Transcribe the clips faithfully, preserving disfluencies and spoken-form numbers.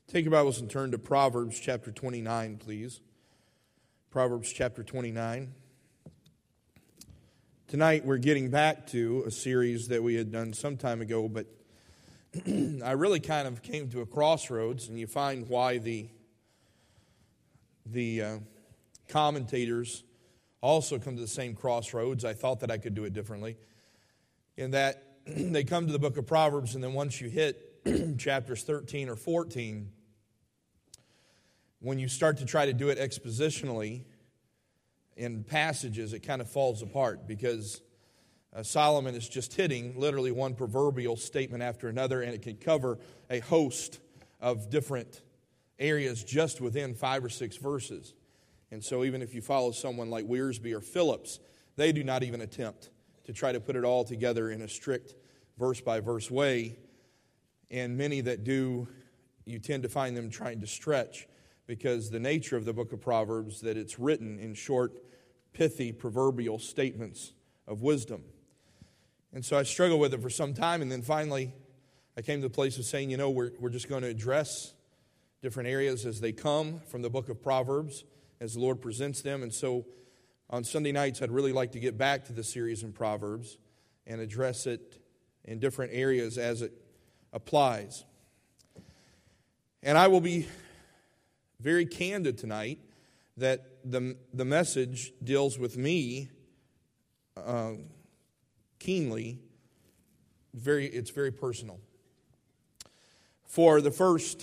Take your Bibles and turn to Proverbs chapter twenty-nine, please. Proverbs chapter twenty-nine. Tonight we're getting back to a series that we had done some time ago, but I really kind of came to a crossroads, and you find why the, the uh, commentators also come to the same crossroads. I thought that I could do it differently, in that they come to the book of Proverbs, and then once you hit chapters thirteen or fourteen, when you start to try to do it expositionally in passages, it kind of falls apart because uh, Solomon is just hitting literally one proverbial statement after another, and it can cover a host of different areas just within five or six verses. And so even if you follow someone like Wiersbe or Phillips, they do not even attempt to try to put it all together in a strict verse-by-verse way. And many that do, you tend to find them trying to stretch, because the nature of the book of Proverbs, that it's written in short, pithy, proverbial statements of wisdom. And so I struggled with it for some time, and then finally I came to the place of saying, you know, we're, we're just going to address different areas as they come from the book of Proverbs, as the Lord presents them. And so on Sunday nights, I'd really like to get back to the series in Proverbs and address it in different areas as it applies. And I will be very candid tonight that the, the message deals with me uh, keenly. Very, it's very personal. For the first,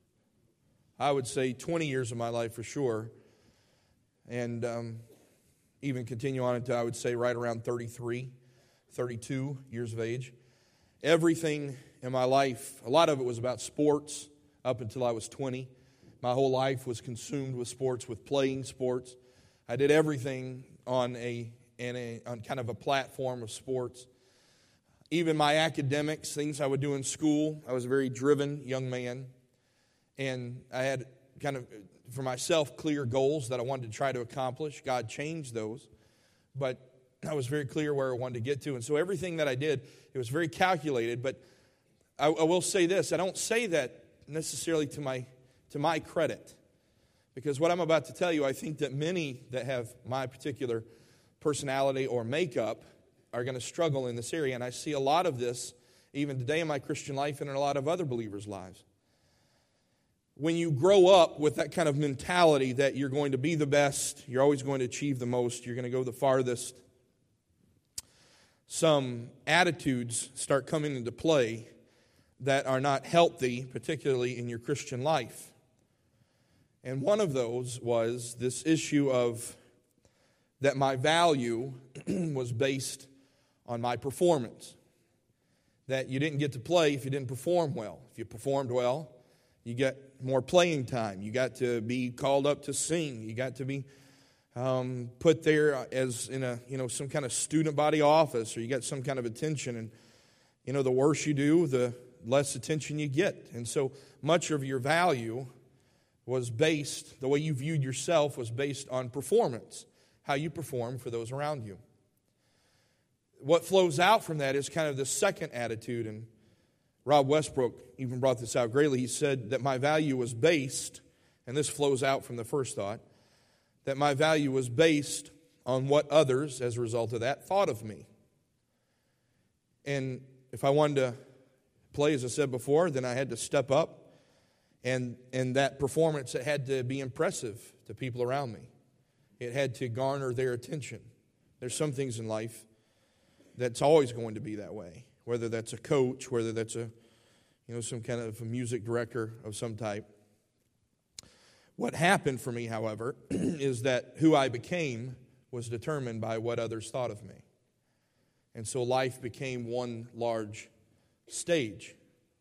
I would say, twenty years of my life for sure, and um, even continue on until I would say right around thirty-three, thirty-two years of age, everything in my life, a lot of it was about sports up until I was twenty. My whole life was consumed with sports, with playing sports. I did everything on a, in a on kind of a platform of sports. Even my academics, things I would do in school, I was a very driven young man. And I had kind of, for myself, clear goals that I wanted to try to accomplish. God changed those. But I was very clear where I wanted to get to. And so everything that I did, it was very calculated. But I, I will say this, I don't say that necessarily to my to my credit, because what I'm about to tell you, I think that many that have my particular personality or makeup are going to struggle in this area, and I see a lot of this even today in my Christian life and in a lot of other believers' lives. When you grow up with that kind of mentality that you're going to be the best, you're always going to achieve the most, you're going to go the farthest, some attitudes start coming into play that are not healthy, particularly in your Christian life. And one of those was this issue of that my value was based on my performance. That you didn't get to play if you didn't perform well. If you performed well, you get more playing time. You got to be called up to sing. You got to be um, put there as in a you know some kind of student body office, or you got some kind of attention. And you know the worse you do, the less attention you get. And so much of your value was based, the way you viewed yourself was based on performance, how you perform for those around you. What flows out from that is kind of the second attitude, and Rob Westbrook even brought this out greatly. He said that my value was based, and this flows out from the first thought, that my value was based on what others, as a result of that, thought of me. And if I wanted to play, as I said before, then I had to step up. And, and that performance, it had to be impressive to people around me. It had to garner their attention. There's some things in life that's always going to be that way, whether that's a coach, whether that's a, you know, some kind of a music director of some type. What happened for me, however, is that who I became was determined by what others thought of me. And so life became one large stage.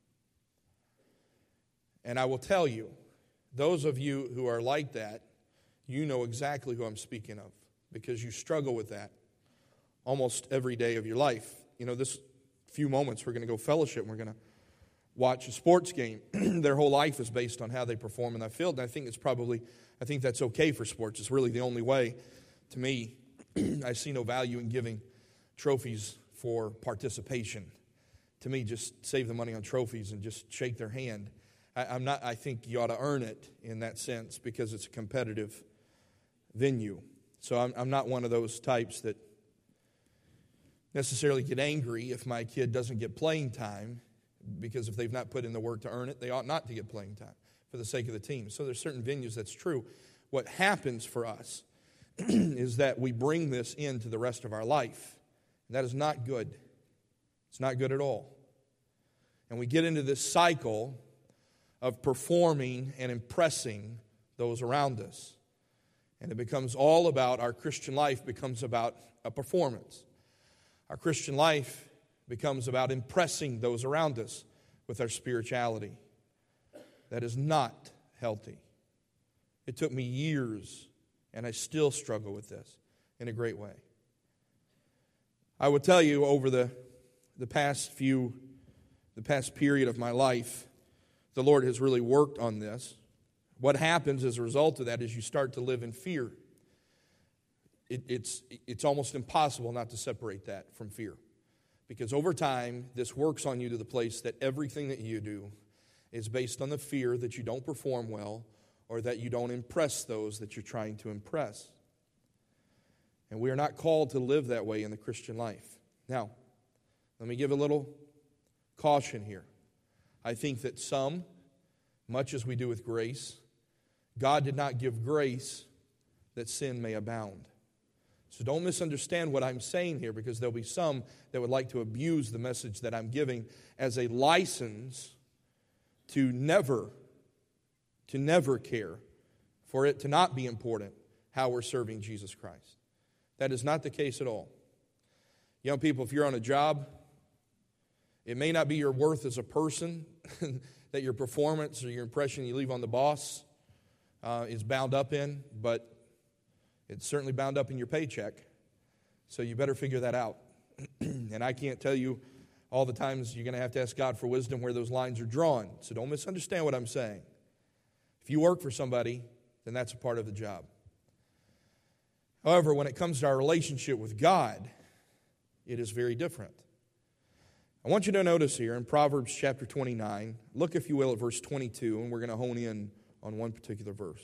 And I will tell you, those of you who are like that, you know exactly who I'm speaking of, because you struggle with that almost every day of your life. You know, this few moments we're going to go fellowship and we're going to watch a sports game. Their whole life is based on how they perform in that field. And I think it's probably, I think that's okay for sports. It's really the only way. To me, I see no value in giving trophies for participation. To me, just save the money on trophies and just shake their hand. I, I'm not. I think you ought to earn it in that sense because it's a competitive venue. So I'm, I'm not one of those types that necessarily get angry if my kid doesn't get playing time, because if they've not put in the work to earn it, they ought not to get playing time for the sake of the team. So there's certain venues that's true. What happens for us is that we bring this into the rest of our life. That is not good. It's not good at all. And we get into this cycle of performing and impressing those around us. And it becomes all about, our Christian life becomes about a performance. Our Christian life becomes about impressing those around us with our spirituality. That is not healthy. It took me years, and I still struggle with this in a great way. I will tell you, over the, the past few, the past period of my life, the Lord has really worked on this. What happens as a result of that is you start to live in fear. It, it's, it's almost impossible not to separate that from fear. Because over time, this works on you to the place that everything that you do is based on the fear that you don't perform well or that you don't impress those that you're trying to impress. And we are not called to live that way in the Christian life. Now, let me give a little caution here. I think that some, much as we do with grace, God did not give grace that sin may abound. So don't misunderstand what I'm saying here, because there'll be some that would like to abuse the message that I'm giving as a license to never, to never care, for it to not be important how we're serving Jesus Christ. That is not the case at all. Young people, if you're on a job, it may not be your worth as a person that your performance or your impression you leave on the boss uh, is bound up in, but it's certainly bound up in your paycheck. So you better figure that out. And I can't tell you all the times you're going to have to ask God for wisdom where those lines are drawn. So don't misunderstand what I'm saying. If you work for somebody, then that's a part of the job. However, when it comes to our relationship with God, it is very different. I want you to notice here in Proverbs chapter twenty-nine, look if you will at verse twenty-two, and we're going to hone in on one particular verse.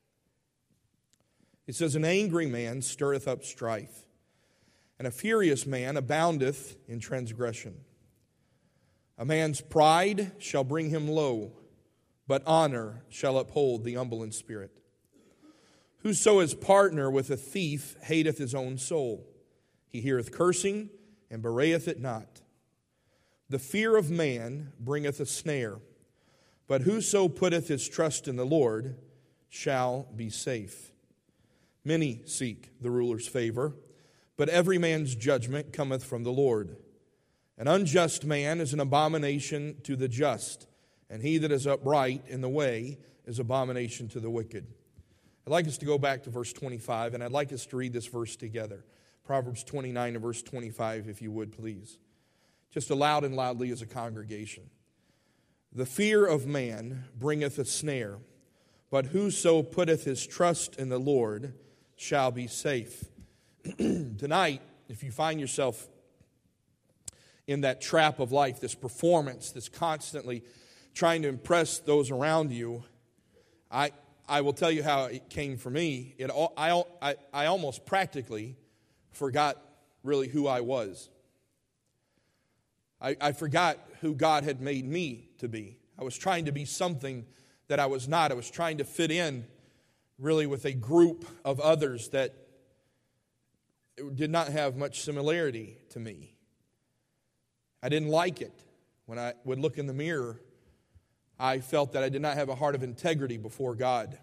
It says, "An angry man stirreth up strife, and a furious man aboundeth in transgression. A man's pride shall bring him low, but honor shall uphold the humble in spirit. Whoso is partner with a thief hateth his own soul. He heareth cursing, and bewrayeth it not. The fear of man bringeth a snare, but whoso putteth his trust in the Lord shall be safe. Many seek the ruler's favor, but every man's judgment cometh from the Lord. An unjust man is an abomination to the just, and he that is upright in the way is abomination to the wicked." I'd like us to go back to verse twenty-five, and I'd like us to read this verse together. Proverbs twenty-nine and verse twenty-five, if you would, please. Just aloud and loudly as a congregation. "The fear of man bringeth a snare, but whoso putteth his trust in the Lord shall be safe." Tonight, if you find yourself in that trap of life, this performance, this constantly trying to impress those around you, I I will tell you how it came for me. It I, I, I almost practically forgot really who I was. I, I forgot who God had made me to be. I was trying to be something that I was not. I was trying to fit in really with a group of others that did not have much similarity to me. I didn't like it. When I would look in the mirror, I felt that I did not have a heart of integrity before God.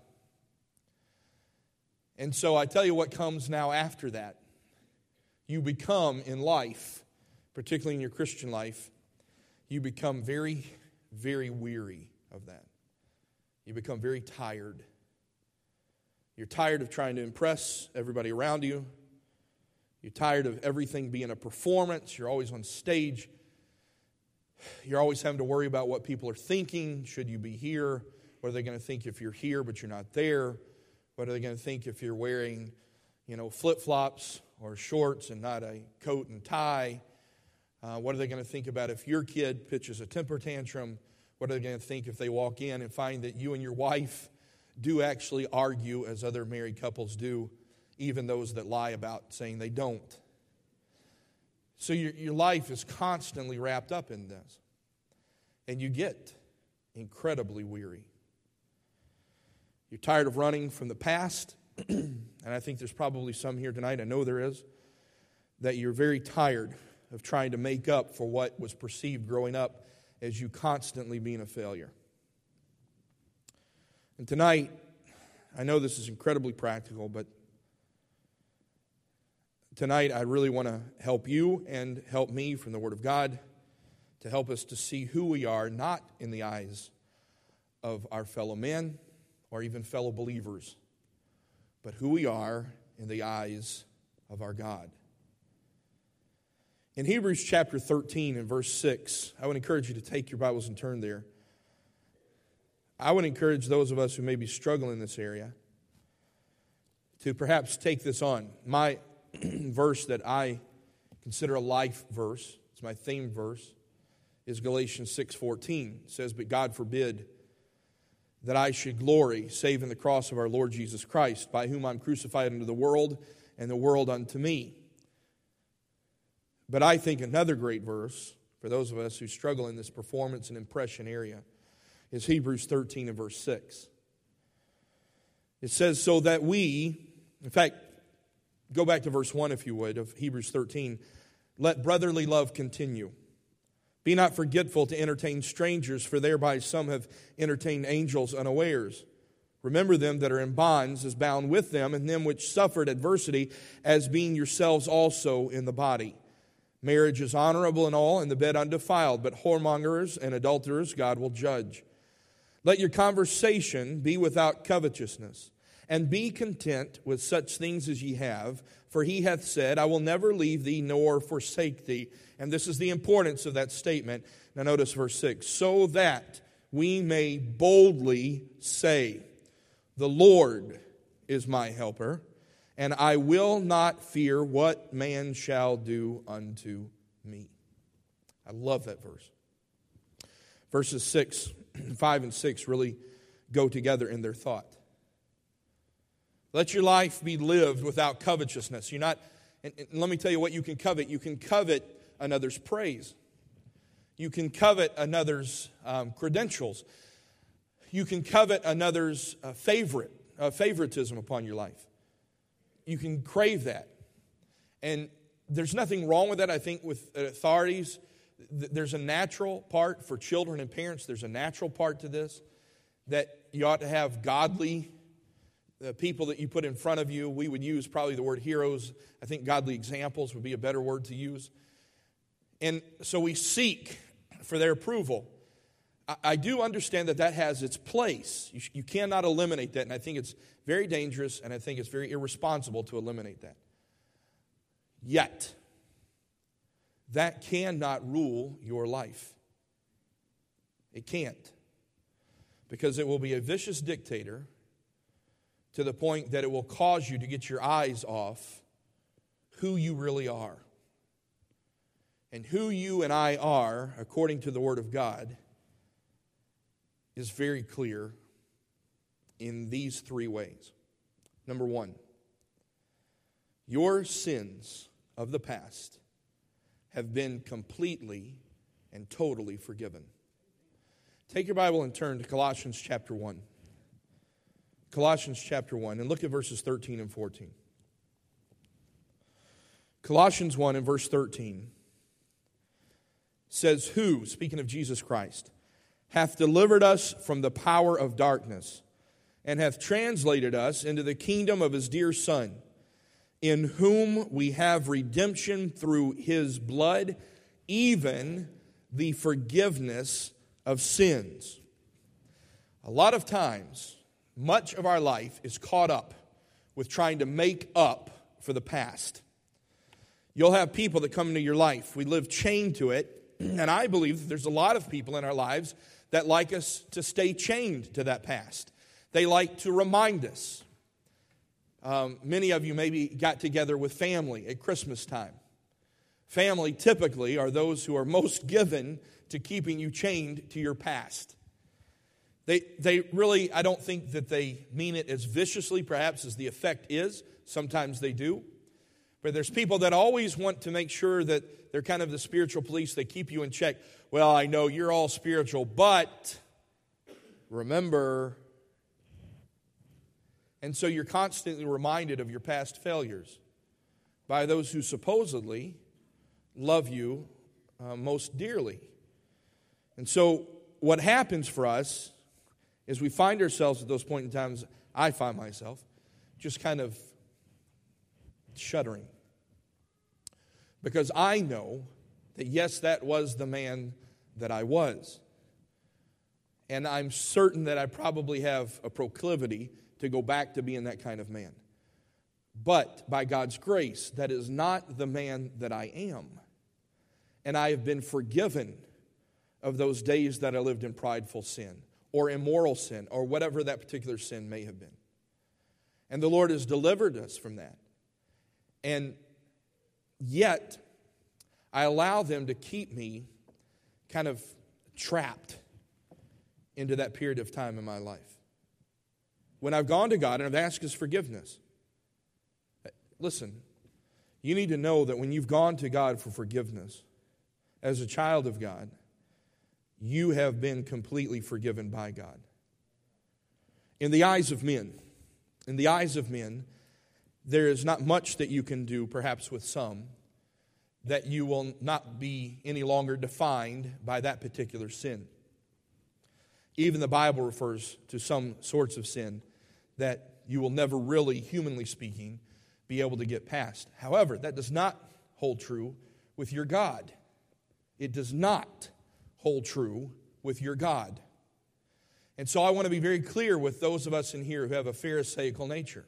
And so I tell you what comes now after that. You become in life, particularly in your Christian life, you become very, very weary of that. You become very tired. You're tired of trying to impress everybody around you. You're tired of everything being a performance. You're always on stage. You're always having to worry about what people are thinking. Should you be here? What are they going to think if you're here but you're not there? What are they going to think if you're wearing, you know, flip-flops or shorts and not a coat and tie? Uh, what are they going to think about if your kid pitches a temper tantrum? What are they going to think if they walk in and find that you and your wife do actually argue as other married couples do, even those that lie about saying they don't? So your, your life is constantly wrapped up in this. And you get incredibly weary. You're tired of running from the past. And I think there's probably some here tonight, I know there is, that you're very tired of trying to make up for what was perceived growing up as you constantly being a failure. And tonight, I know this is incredibly practical, but tonight I really want to help you and help me from the Word of God to help us to see who we are, not in the eyes of our fellow men or even fellow believers, but who we are in the eyes of our God. In Hebrews chapter thirteen and verse six, I would encourage you to take your Bibles and turn there. I would encourage those of us who may be struggling in this area to perhaps take this on. My verse that I consider a life verse, it's my theme verse, is Galatians six fourteen. It says, "But God forbid that I should glory, save in the cross of our Lord Jesus Christ, by whom I'm crucified unto the world, and the world unto me." But I think another great verse, for those of us who struggle in this performance and impression area, is Hebrews thirteen and verse six. It says, "So that we," in fact, go back to verse one if you would, of Hebrews thirteen, "Let brotherly love continue. Be not forgetful to entertain strangers, for thereby some have entertained angels unawares. Remember them that are in bonds as bound with them, and them which suffered adversity, as being yourselves also in the body. Marriage is honorable in all, and the bed undefiled, but whoremongers and adulterers God will judge. Let your conversation be without covetousness, and be content with such things as ye have, for he hath said, I will never leave thee nor forsake thee." And this is the importance of that statement. Now notice verse six. "So that we may boldly say, the Lord is my helper, and I will not fear what man shall do unto me." I love that verse. Verses six, five and six really go together in their thought. Let your life be lived without covetousness. You're not, and, and let me tell you what you can covet. You can covet another's praise. You can covet another's um, credentials. You can covet another's uh, favorite, uh, favoritism upon your life. You can crave that. And there's nothing wrong with that, I think, with authorities. There's a natural part for children and parents. There's a natural part to this, that you ought to have godly uh, people that you put in front of you. We would use probably the word heroes. I think godly examples would be a better word to use. And so we seek for their approval. I, I do understand that that has its place. You, you cannot eliminate that, and I think it's very dangerous, and I think it's very irresponsible to eliminate that. Yet, that cannot rule your life. It can't. Because it will be a vicious dictator to the point that it will cause you to get your eyes off who you really are. And who you and I are, according to the Word of God, is very clear in these three ways. Number one, your sins of the past have been completely and totally forgiven. Take your Bible and turn to Colossians chapter one. Colossians chapter one, and look at verses thirteen and fourteen. Colossians one and verse thirteen says, "Who," speaking of Jesus Christ, "hath delivered us from the power of darkness, and hath translated us into the kingdom of his dear Son, in whom we have redemption through his blood, even the forgiveness of sins." A lot of times, much of our life is caught up with trying to make up for the past. You'll have people that come into your life. We live chained to it, and I believe that there's a lot of people in our lives that like us to stay chained to that past. They like to remind us. Um, many of you maybe got together with family at Christmas time. Family typically are those who are most given to keeping you chained to your past. They, they really, I don't think that they mean it as viciously perhaps as the effect is. Sometimes they do. But there's people that always want to make sure that they're kind of the spiritual police. They keep you in check. Well, I know you're all spiritual, but remember. And so you're constantly reminded of your past failures by those who supposedly love you uh, most dearly. And so what happens for us is we find ourselves at those points in times, I find myself, just kind of shuddering. Because I know that, yes, that was the man that I was. And I'm certain that I probably have a proclivity to go back to being that kind of man. But by God's grace, that is not the man that I am. And I have been forgiven of those days that I lived in prideful sin or immoral sin or whatever that particular sin may have been. And the Lord has delivered us from that. And yet, I allow them to keep me kind of trapped into that period of time in my life. When I've gone to God and I've asked His forgiveness, listen, you need to know that when you've gone to God for forgiveness, as a child of God, you have been completely forgiven by God. In the eyes of men, in the eyes of men, there is not much that you can do, perhaps with some, that you will not be any longer defined by that particular sin. Even the Bible refers to some sorts of sin that you will never really, humanly speaking, be able to get past. However, that does not hold true with your God. It does not hold true with your God. And so I want to be very clear with those of us in here who have a Pharisaical nature.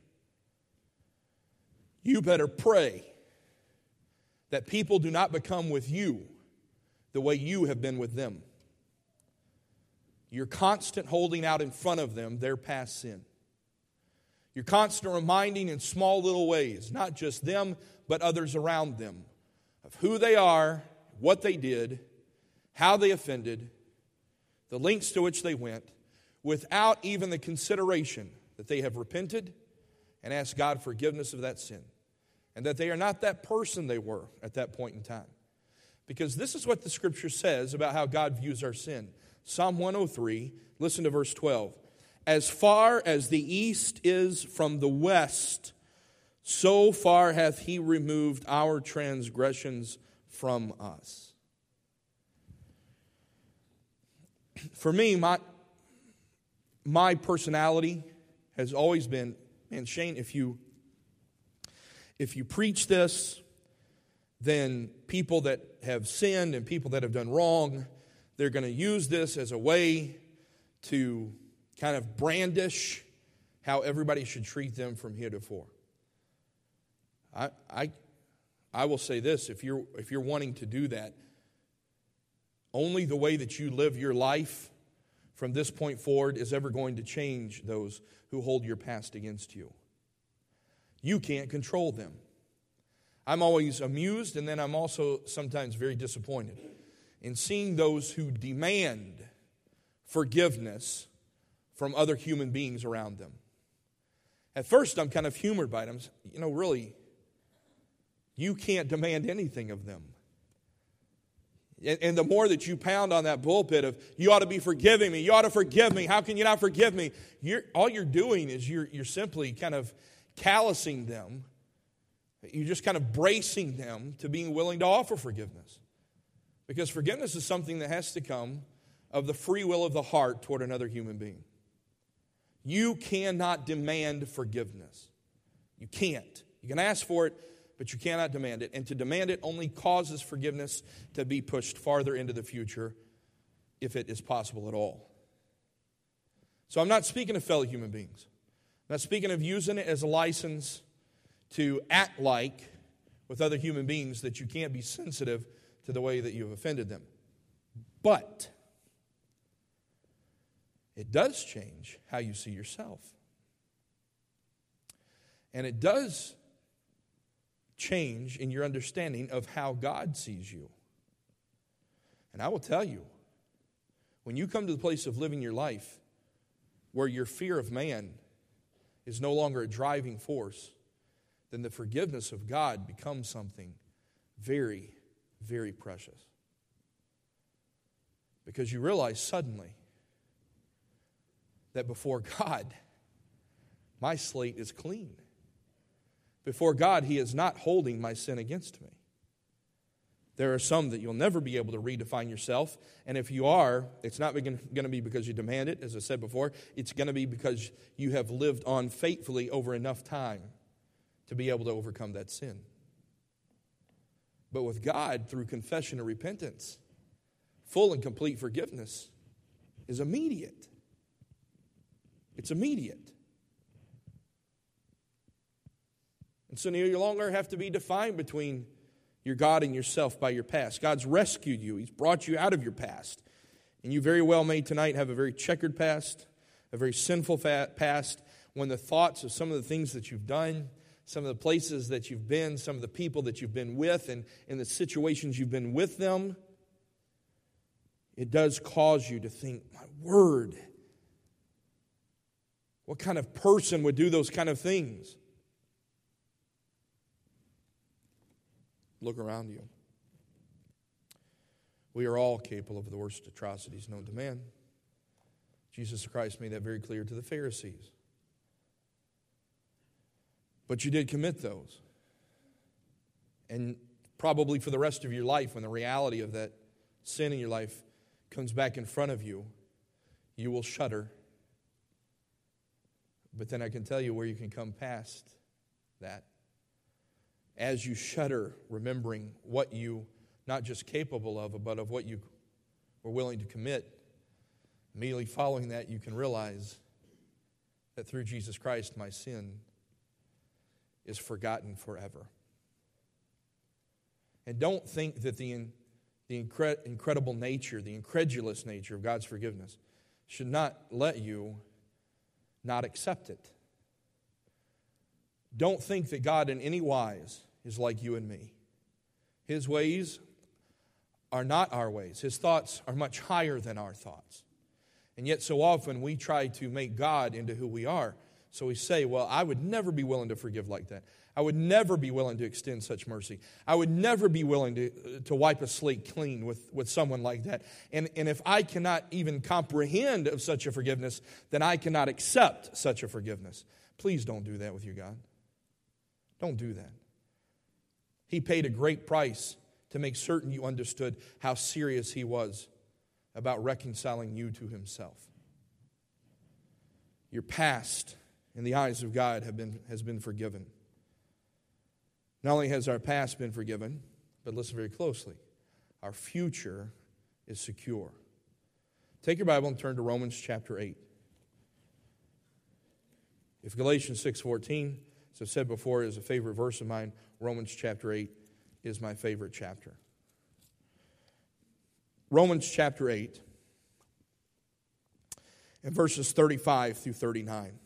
You better pray that people do not become with you the way you have been with them. You're constant holding out in front of them their past sin. You're constant reminding in small little ways, not just them, but others around them, of who they are, what they did, how they offended, the lengths to which they went, without even the consideration that they have repented and asked God forgiveness of that sin. And that they are not that person they were at that point in time. Because this is what the Scripture says about how God views our sin. Psalm one oh three, listen to verse twelve. As far as the east is from the west, so far hath He removed our transgressions from us. For me, my, my personality has always been, man, Shane, if you if you preach this, then people that have sinned and people that have done wrong, they're going to use this as a way to kind of brandish how everybody should treat them from heretofore. I I I will say this, if you're if you're wanting to do that, only the way that you live your life from this point forward is ever going to change those who hold your past against you. You can't control them. I'm always amused, and then I'm also sometimes very disappointed in seeing those who demand forgiveness from other human beings around them. At first, I'm kind of humored by them. You know, really, you can't demand anything of them. And the more that you pound on that pulpit of, you ought to be forgiving me, you ought to forgive me, how can you not forgive me? You're, all you're doing is you're, you're simply kind of callousing them. You're just kind of bracing them to being willing to offer forgiveness. Because forgiveness is something that has to come of the free will of the heart toward another human being. You cannot demand forgiveness. You can't. You can ask for it, but you cannot demand it. And to demand it only causes forgiveness to be pushed farther into the future, if it is possible at all. So I'm not speaking of fellow human beings. I'm not speaking of using it as a license to act like with other human beings that you can't be sensitive to the way that you've offended them. But it does change how you see yourself. And it does change in your understanding of how God sees you. And I will tell you, when you come to the place of living your life where your fear of man is no longer a driving force, then the forgiveness of God becomes something very, very precious. Because you realize suddenly that before God, my slate is clean. Before God, He is not holding my sin against me. There are some that you'll never be able to redefine yourself. And if you are, it's not going to be because you demand it, as I said before. It's going to be because you have lived on faithfully over enough time to be able to overcome that sin. But with God, through confession and repentance, full and complete forgiveness is immediate. It's immediate. And so you no longer have to be defined between your God and yourself by your past. God's rescued you. He's brought you out of your past. And you very well may tonight have a very checkered past, a very sinful past, when the thoughts of some of the things that you've done, some of the places that you've been, some of the people that you've been with, and in the situations you've been with them, it does cause you to think, my word, what kind of person would do those kind of things? Look around you. We are all capable of the worst atrocities known to man. Jesus Christ made that very clear to the Pharisees. But you did commit those. And probably for the rest of your life, when the reality of that sin in your life comes back in front of you, you will shudder. But then I can tell you where you can come past that. As you shudder, remembering what you, not just capable of, but of what you were willing to commit, immediately following that, you can realize that through Jesus Christ, my sin is forgotten forever. And don't think that the, the incre- incredible nature, the incredulous nature of God's forgiveness should not let you not accept it. Don't think that God in any wise is like you and me. His ways are not our ways. His thoughts are much higher than our thoughts. And yet so often we try to make God into who we are. So we say, well, I would never be willing to forgive like that. I would never be willing to extend such mercy. I would never be willing to, to wipe a slate clean with, with someone like that. And, and if I cannot even comprehend of such a forgiveness, then I cannot accept such a forgiveness. Please don't do that with your God. Don't do that. He paid a great price to make certain you understood how serious He was about reconciling you to Himself. Your past, in the eyes of God, have been, has been forgiven. Not only has our past been forgiven, but listen very closely, our future is secure. Take your Bible and turn to Romans chapter eight. If Galatians six fourteen, as I've said before, is a favorite verse of mine, Romans chapter eight is my favorite chapter. Romans chapter eight, and verses thirty-five through thirty-nine.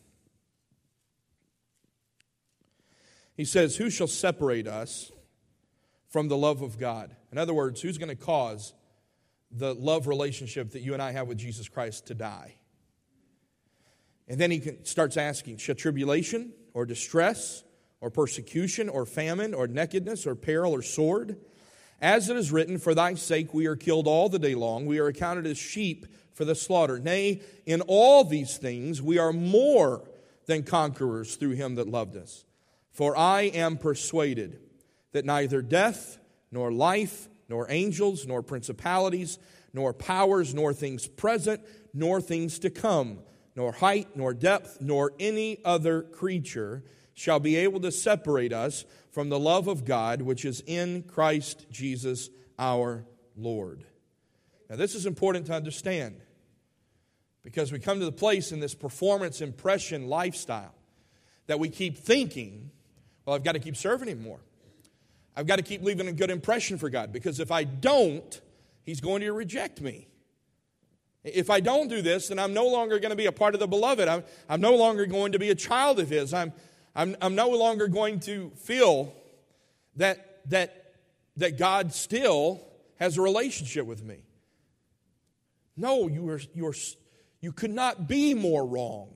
He says, who shall separate us from the love of God? In other words, who's going to cause the love relationship that you and I have with Jesus Christ to die? And then he starts asking, shall tribulation or distress or persecution or famine or nakedness or peril or sword? As it is written, for thy sake we are killed all the day long. We are accounted as sheep for the slaughter. Nay, in all these things we are more than conquerors through Him that loved us. For I am persuaded that neither death, nor life, nor angels, nor principalities, nor powers, nor things present, nor things to come, nor height, nor depth, nor any other creature shall be able to separate us from the love of God which is in Christ Jesus our Lord. Now this is important to understand, because we come to the place in this performance impression lifestyle that we keep thinking, well, I've got to keep serving Him more. I've got to keep leaving a good impression for God, because if I don't, He's going to reject me. If I don't do this, then I'm no longer going to be a part of the beloved. I'm, I'm no longer going to be a child of His. I'm, I'm, I'm no longer going to feel that, that, that God still has a relationship with me. No, you are, you are, you could not be more wrong.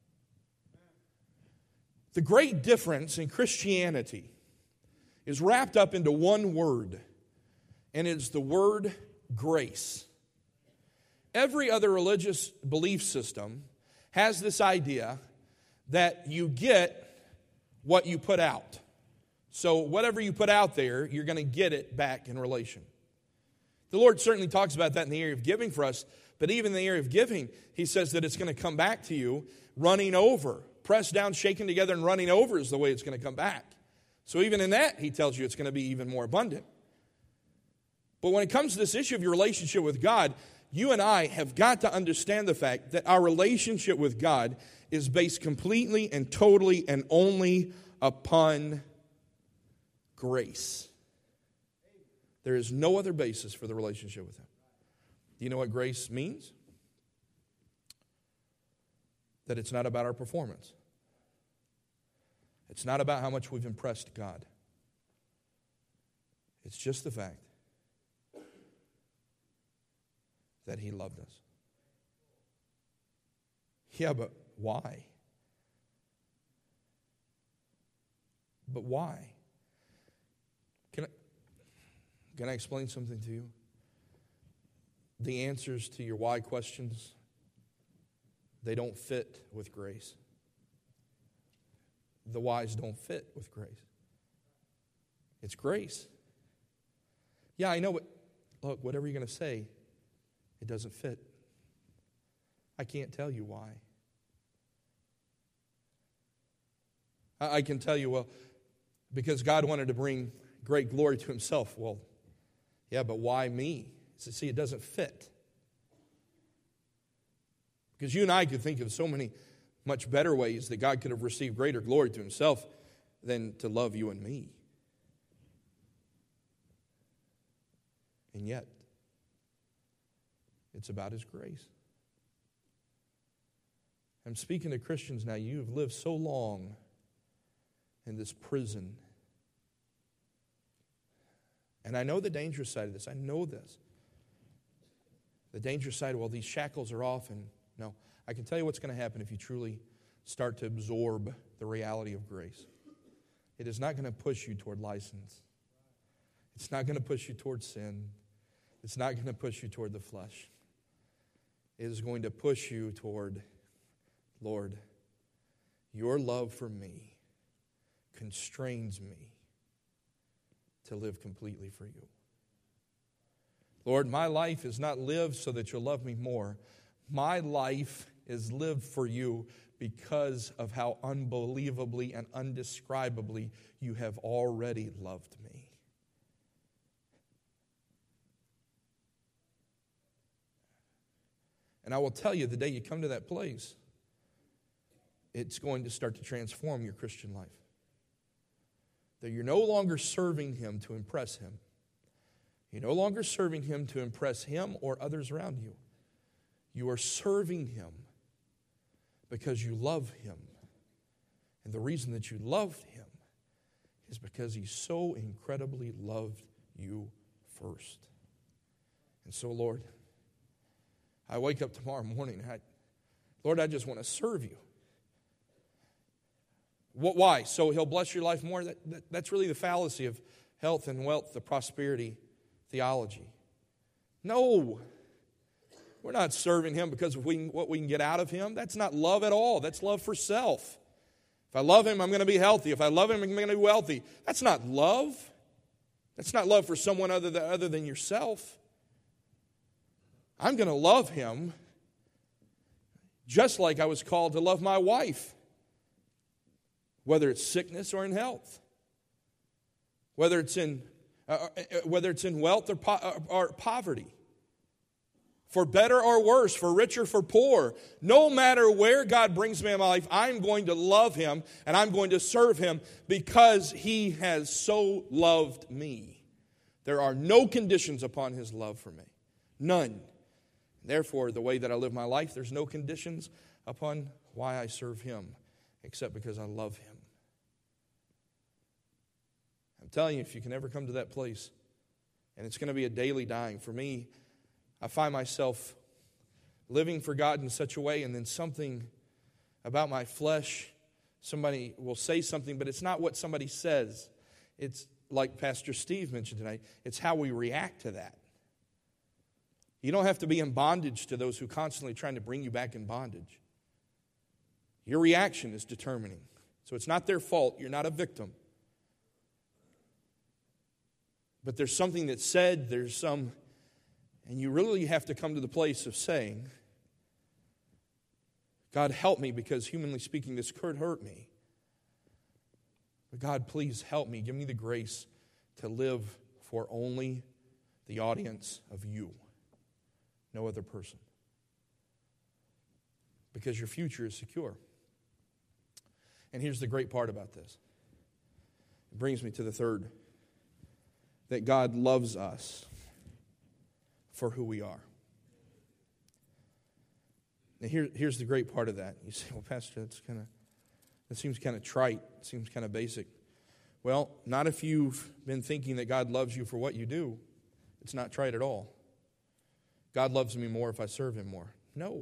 The great difference in Christianity is wrapped up into one word, and it's the word grace. Every other religious belief system has this idea that you get what you put out. So whatever you put out there, you're going to get it back in relation. The Lord certainly talks about that in the area of giving for us, but even in the area of giving, He says that it's going to come back to you running over. Pressed down, shaken together, and running over is the way it's going to come back. So even in that, He tells you it's going to be even more abundant. But when it comes to this issue of your relationship with God, you and I have got to understand the fact that our relationship with God is based completely and totally and only upon grace. There is no other basis for the relationship with Him. Do you know what grace means? That it's not about our performance. It's not about how much we've impressed God. It's just the fact that He loved us. Yeah, but why? But why? Can I, can I explain something to you? The answers to your why questions, they don't fit with grace. The whys don't fit with grace. It's grace. Yeah, I know, but look, whatever you're going to say, it doesn't fit. I can't tell you why. I, I can tell you, well, because God wanted to bring great glory to Himself. Well, yeah, but why me? So, see, it doesn't fit. Because you and I could think of so many much better ways that God could have received greater glory to Himself than to love you and me. And yet, it's about His grace. I'm speaking to Christians now. You have lived so long in this prison. And I know the dangerous side of this. I know this. The dangerous side, well, these shackles are off, and no. I can tell you what's going to happen if you truly start to absorb the reality of grace. It is not going to push you toward license. It's not going to push you toward sin. It's not going to push you toward the flesh. It is going to push you toward, Lord, your love for me constrains me to live completely for you. Lord, my life is not lived so that you'll love me more. My life is lived for you because of how unbelievably and undescribably you have already loved me. And I will tell you, the day you come to that place, it's going to start to transform your Christian life. That you're no longer serving Him to impress Him. You're no longer serving Him to impress Him or others around you. You are serving Him because you love Him. And the reason that you love Him is because He so incredibly loved you first. And so, Lord, I wake up tomorrow morning and I, Lord, I just want to serve you. What, why? So He'll bless your life more? That, that, that's really the fallacy of health and wealth, the prosperity theology. No. We're not serving Him because of we, what we can get out of Him. That's not love at all. That's love for self. If I love Him, I'm going to be healthy. If I love Him, I'm going to be wealthy. That's not love. That's not love for someone other than, other than yourself. I'm going to love Him just like I was called to love my wife, whether it's sickness or in health, whether it's in uh, whether it's in wealth or, po- or poverty, for better or worse, for rich or for poor. No matter where God brings me in my life, I'm going to love Him and I'm going to serve Him because He has so loved me. There are no conditions upon His love for me. None. Therefore, the way that I live my life, there's no conditions upon why I serve Him except because I love Him. I'm telling you, if you can ever come to that place, and it's going to be a daily dying. For me, I find myself living for God in such a way, and then something about my flesh, somebody will say something, but it's not what somebody says. It's like Pastor Steve mentioned tonight, it's how we react to that. You don't have to be in bondage to those who are constantly trying to bring you back in bondage. Your reaction is determining. So it's not their fault. You're not a victim. But there's something that's said, there's some, and you really have to come to the place of saying, God, help me, because humanly speaking, this could hurt me. But God, please help me. Give me the grace to live for only the audience of you, no other person. Because your future is secure. And here's the great part about this. It brings me to the third, that God loves us for who we are. Now here, here's the great part of that. You say, well, Pastor, that's kind of, that seems kind of trite. It seems kind of basic. Well, not if you've been thinking that God loves you for what you do. It's not trite at all. God loves me more if I serve Him more. No.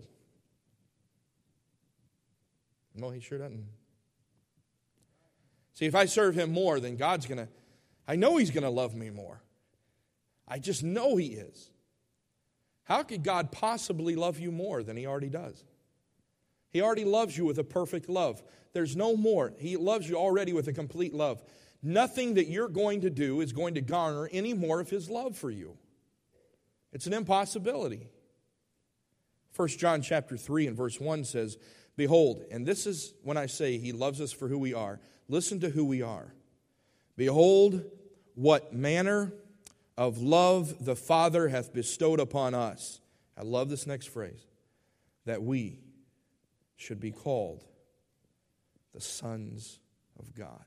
No, He sure doesn't. See, if I serve Him more, then God's going to, I know He's going to love me more. I just know He is. How could God possibly love you more than He already does? He already loves you with a perfect love. There's no more. He loves you already with a complete love. Nothing that you're going to do is going to garner any more of His love for you. It's an impossibility. First John chapter three and verse one says, behold, and this is when I say He loves us for who we are. Listen to who we are. Behold, what manner of love the Father hath bestowed upon us. I love this next phrase. That we should be called the sons of God.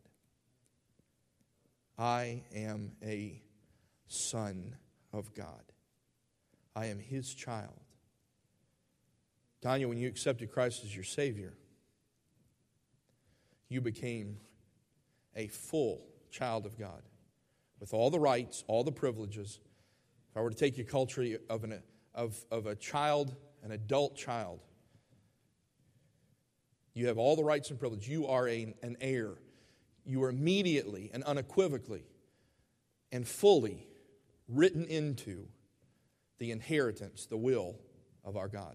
I am a son of God. I am His child. Tanya, when you accepted Christ as your Savior, you became a full child of God, with all the rights, all the privileges. If I were to take your culture of, an, of, of a child, an adult child, you have all the rights and privileges. You are a, an heir. You are immediately and unequivocally and fully written into the inheritance, the will of our God.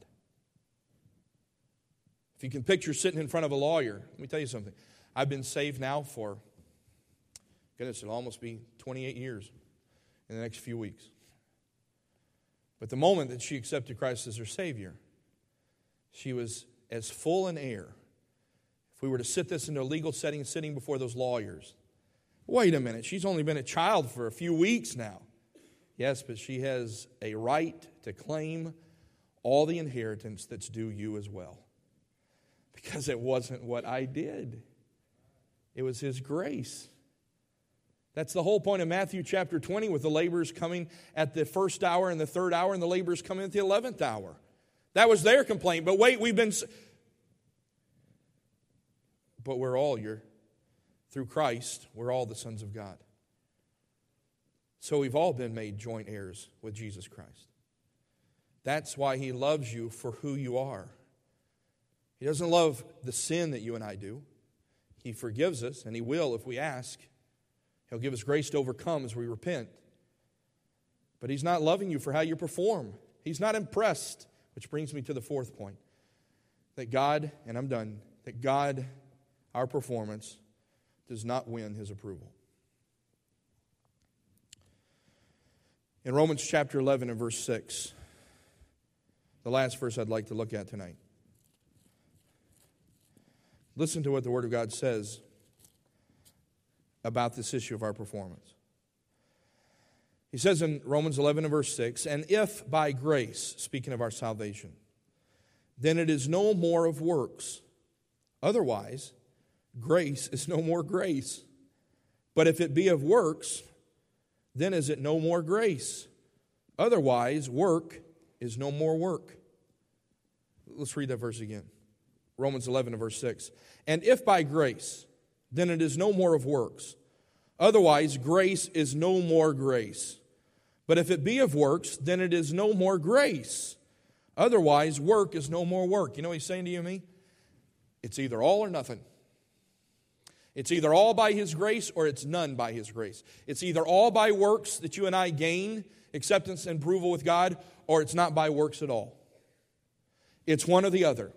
If you can picture sitting in front of a lawyer, let me tell you something. I've been saved now for, goodness, it'll almost be twenty-eight years in the next few weeks. But the moment that she accepted Christ as her Savior, she was as full an heir. If we were to sit this into a legal setting, sitting before those lawyers, wait a minute, she's only been a child for a few weeks now. Yes, but she has a right to claim all the inheritance that's due you as well. Because it wasn't what I did. It was His grace. That's the whole point of Matthew chapter twenty, with the laborers coming at the first hour and the third hour, and the laborers coming at the eleventh hour. That was their complaint. But wait, we've been... But we're all, you're, through Christ, we're all the sons of God. So we've all been made joint heirs with Jesus Christ. That's why He loves you for who you are. He doesn't love the sin that you and I do. He forgives us, and He will if we ask. He'll give us grace to overcome as we repent. But He's not loving you for how you perform. He's not impressed. Which brings me to the fourth point. That God, and I'm done, that God, our performance, does not win His approval. In Romans chapter eleven and verse six, the last verse I'd like to look at tonight. Listen to what the Word of God says about this issue of our performance. He says in Romans eleven and verse six, and if by grace, speaking of our salvation, then it is no more of works. Otherwise, grace is no more grace. But if it be of works, then is it no more grace. Otherwise, work is no more work. Let's read that verse again. Romans eleven and verse six. And if by grace, then it is no more of works. Otherwise, grace is no more grace. But if it be of works, then it is no more grace. Otherwise, work is no more work. You know what he's saying to you and me? It's either all or nothing. It's either all by His grace or it's none by His grace. It's either all by works that you and I gain acceptance and approval with God, or it's not by works at all. It's one or the other.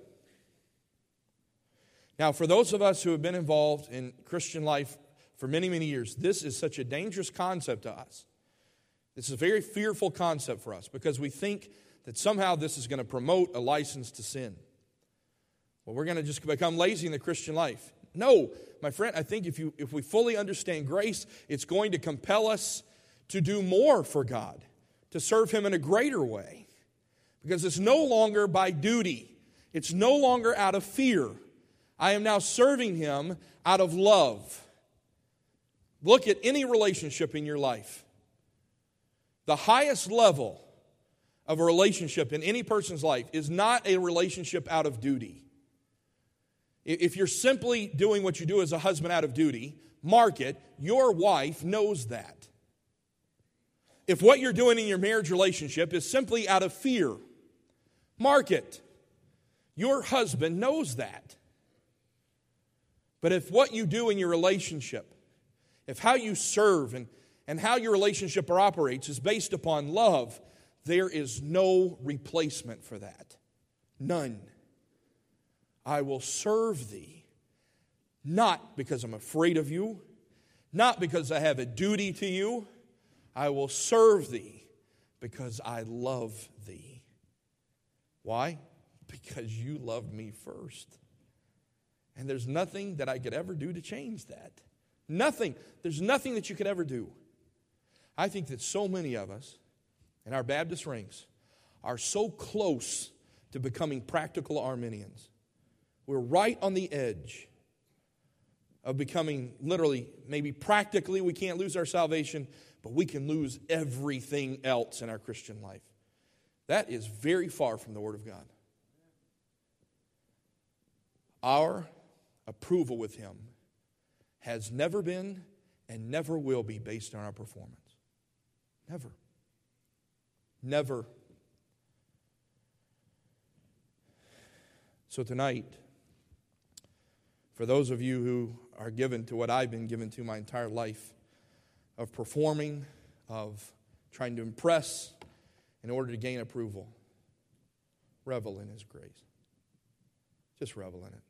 Now, for those of us who have been involved in Christian life for many, many years, this is such a dangerous concept to us. This is a very fearful concept for us because we think that somehow this is going to promote a license to sin. Well, we're going to just become lazy in the Christian life. No, my friend, I think if you if we fully understand grace, it's going to compel us to do more for God, to serve Him in a greater way. Because it's no longer by duty. It's no longer out of fear. I am now serving Him out of love. Look at any relationship in your life. The highest level of a relationship in any person's life is not a relationship out of duty. If you're simply doing what you do as a husband out of duty, mark it, your wife knows that. If what you're doing in your marriage relationship is simply out of fear, mark it, your husband knows that. But if what you do in your relationship, if how you serve and, and how your relationship operates is based upon love, there is no replacement for that. None. I will serve thee, not because I'm afraid of you, not because I have a duty to you. I will serve thee because I love thee. Why? Because you loved me first. And there's nothing that I could ever do to change that. Nothing. There's nothing that you could ever do. I think that so many of us in our Baptist ranks are so close to becoming practical Arminians. We're right on the edge of becoming literally, maybe practically we can't lose our salvation, but we can lose everything else in our Christian life. That is very far from the Word of God. Our approval with Him has never been and never will be based on our performance. Never. Never. So tonight, for those of you who are given to what I've been given to my entire life, of performing, of trying to impress in order to gain approval, revel in His grace. Just revel in it.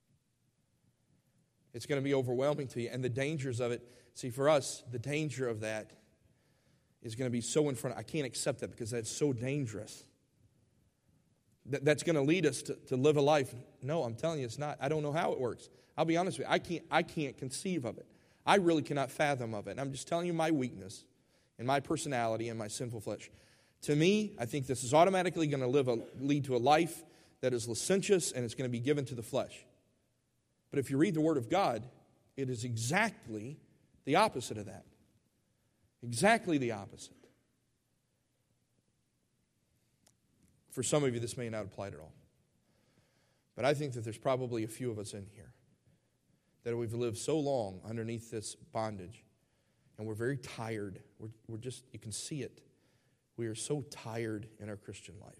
It's going to be overwhelming to you. And the dangers of it, see, for us, the danger of that is going to be so in front. I can't accept that because that's so dangerous. That, that's going to lead us to, to live a life. No, I'm telling you, it's not. I don't know how it works. I'll be honest with you. I can't, I can't conceive of it. I really cannot fathom of it. And I'm just telling you my weakness and my personality and my sinful flesh. To me, I think this is automatically going to live a, lead to a life that is licentious and it's going to be given to the flesh. But if you read the Word of God, it is exactly the opposite of that. Exactly the opposite. For some of you, this may not apply at all. But I think that there's probably a few of us in here that we've lived so long underneath this bondage, and we're very tired. We're, we're just, you can see it. We are so tired in our Christian life.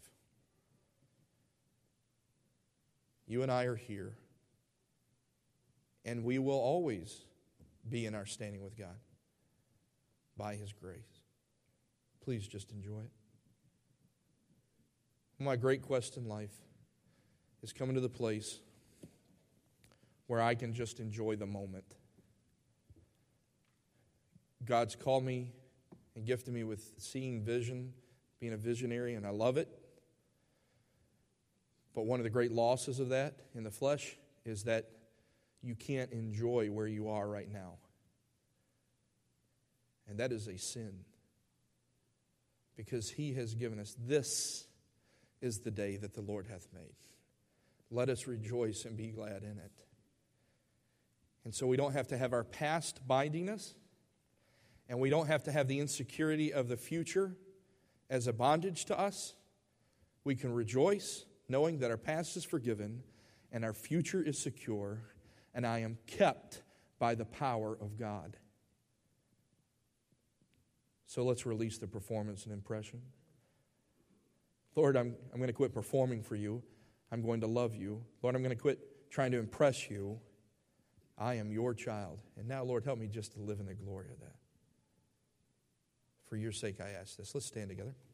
You and I are here, and we will always be in our standing with God by His grace. Please just enjoy it. My great quest in life is coming to the place where I can just enjoy the moment. God's called me and gifted me with seeing vision, being a visionary, and I love it. But one of the great losses of that in the flesh is that you can't enjoy where you are right now. And that is a sin. Because He has given us, this is the day that the Lord hath made. Let us rejoice and be glad in it. And so we don't have to have our past binding us, and we don't have to have the insecurity of the future as a bondage to us. We can rejoice knowing that our past is forgiven and our future is secure, and I am kept by the power of God. So let's release the performance and impression. Lord, I'm, I'm going to quit performing for you. I'm going to love you. Lord, I'm going to quit trying to impress you. I am your child. And now, Lord, help me just to live in the glory of that. For your sake, I ask this. Let's stand together.